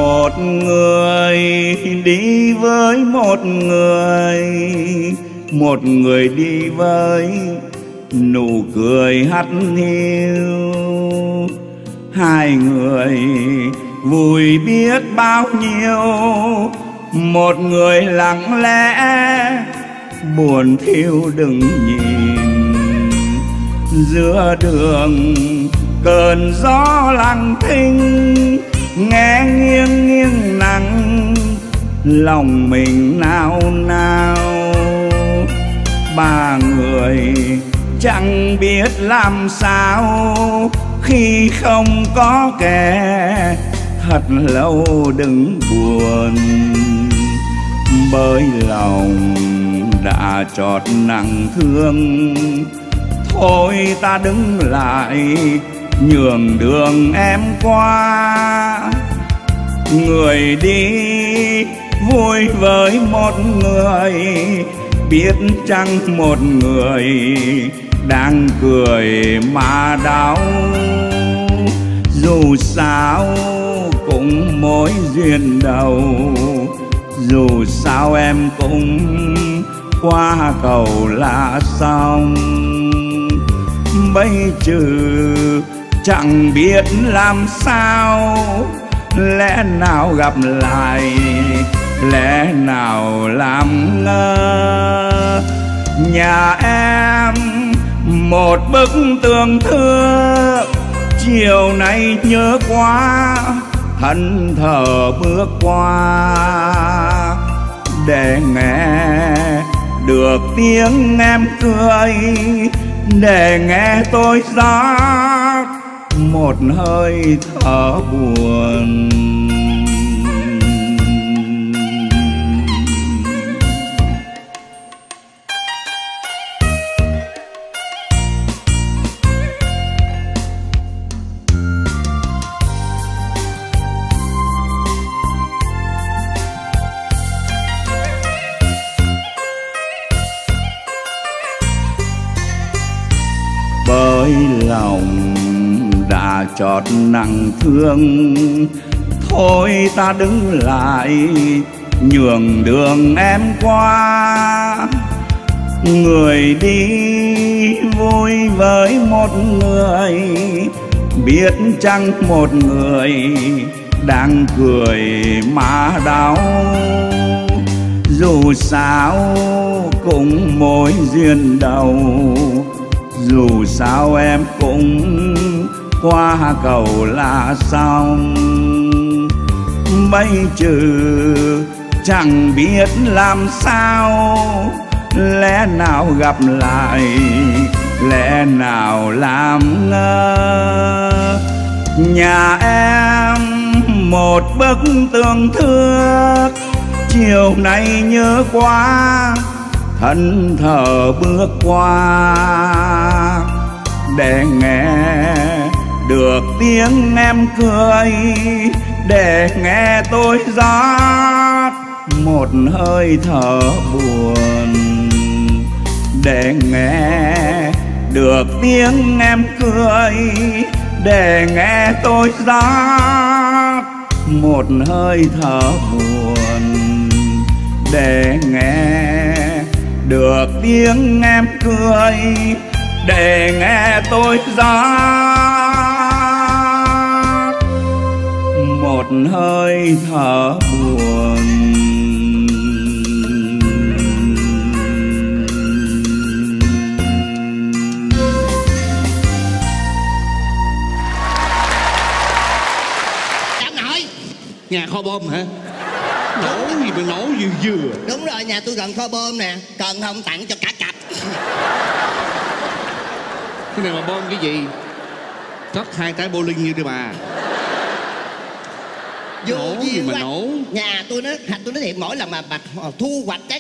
Một người đi với một người đi với nụ cười hắt hiu. Hai người vui biết bao nhiêu, một người lặng lẽ buồn thiêu đừng nhìn. Giữa đường cơn gió lặng thinh, nghe nghiêng nghiêng nắng lòng mình nao nao. Ba người chẳng biết làm sao khi không có kẻ thật lâu đừng buồn. Bởi lòng đã chót nặng thương, thôi ta đứng lại nhường đường em qua. Người đi vui với một người, biết chăng một người đang cười mà đau. Dù sao cũng mối duyên đầu, dù sao em cũng qua cầu là xong. Bây trừ chẳng biết làm sao, lẽ nào gặp lại, lẽ nào làm ngơ. Nhà em một bức tường thưa, chiều nay nhớ quá thân thờ bước qua. Để nghe được tiếng em cười, để nghe tôi rót một hơi thở buồn. Bởi lòng đã chót nặng thương, thôi ta đứng lại nhường đường em qua. Người đi vui với một người, biết chăng một người đang cười mà đau. Dù sao cũng mối duyên đầu, dù sao em cũng qua cầu là xong. Bây trừ chẳng biết làm sao, lẽ nào gặp lại, lẽ nào làm ngơ. Nhà em một bức tường thước, chiều nay nhớ quá thân thờ bước qua. Để nghe được tiếng em cười, để nghe tôi rót một hơi thở buồn. Để nghe được tiếng em cười, để nghe tôi rót một hơi thở buồn. Để nghe được tiếng em cười, để nghe tôi rót một hơi thở buồn. Cháu nội, nhà kho bom hả? Nổ gì mà nổ vừa. đúng rồi, nhà tôi gần kho bom nè, cần không tặng cho cả cặp. Cái này mà bom cái gì? Cất 2 trái bowling như đi bà. Vô Nổ gì mà nổ? Nhà tôi nói thiệt, mỗi lần mà thu hoạch trái